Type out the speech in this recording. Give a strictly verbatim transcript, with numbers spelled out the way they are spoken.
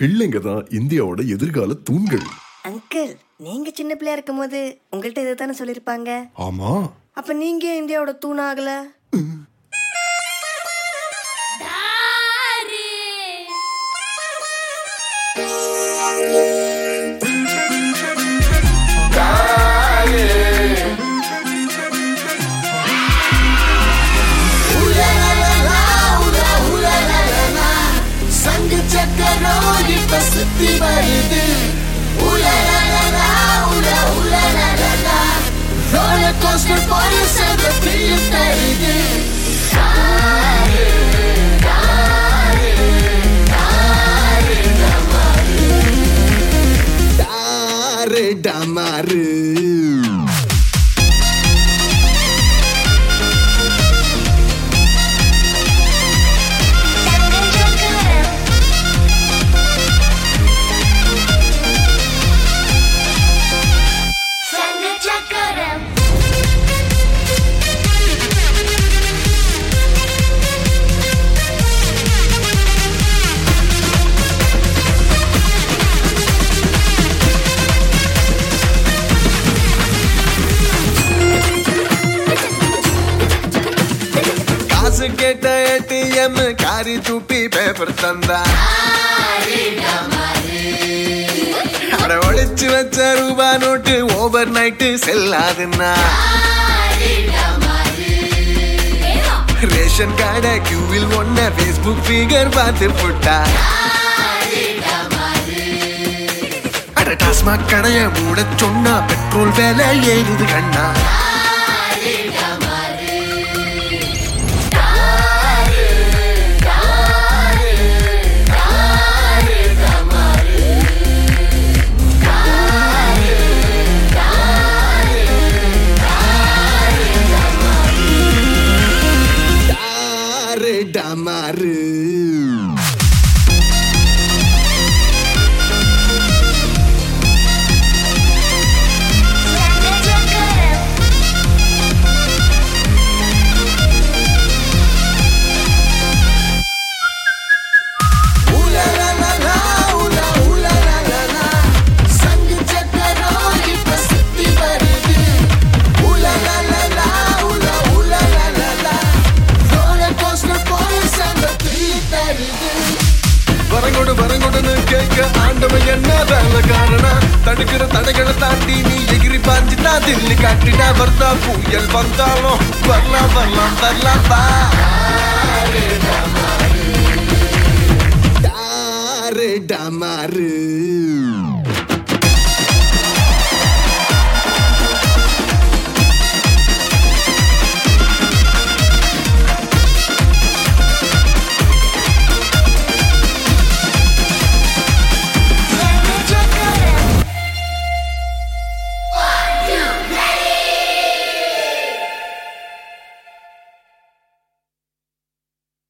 பிள்ளைங்க தான் இந்தியாவோட எதிர்கால தூண்கள். அங்கிள், நீங்க சின்ன பிள்ளையா இருக்கும் போது உங்கள்கிட்ட இதை தானே சொல்லிருப்பாங்க. ஆமா. அப்ப நீங்க இந்தியாவோட தூண் ஆகல? சுத்தி வருது ரோலர் கோஸ்டர் போல செல்ல ஃபீல் தருது. டாரு டமாரு கேட்ட ஏடிஎம் காரி தூப்பி பேப்பர் தந்தா அட ஒளிச்சு வச்ச ரூபா நோட்டு ஓவர் நைட்டு செல்லாதுன்னா ரேஷன் கார்ட கியூவில் ஒன்ன பேஸ்புக் ஃபிகர் பார்த்து போட்டா அட டாஸ்மாக் கடைய மூட சொன்னா பெட்ரோல் வேலை ஏறுது கண்ணா. டமாரு வரங்கொடு வரங்கொடுன்னு கேட்க ஆண்டவன் என்ன வேலை காரணம்? தடுக்கிற தடைகளை தாண்டி நீ எகிரி பாஞ்சிட்டா தில்லி காட்டினா வர்தா புயல் வந்தாலும் வரலாம் வரலாம் தரலாம் பா. டாரு டமாரு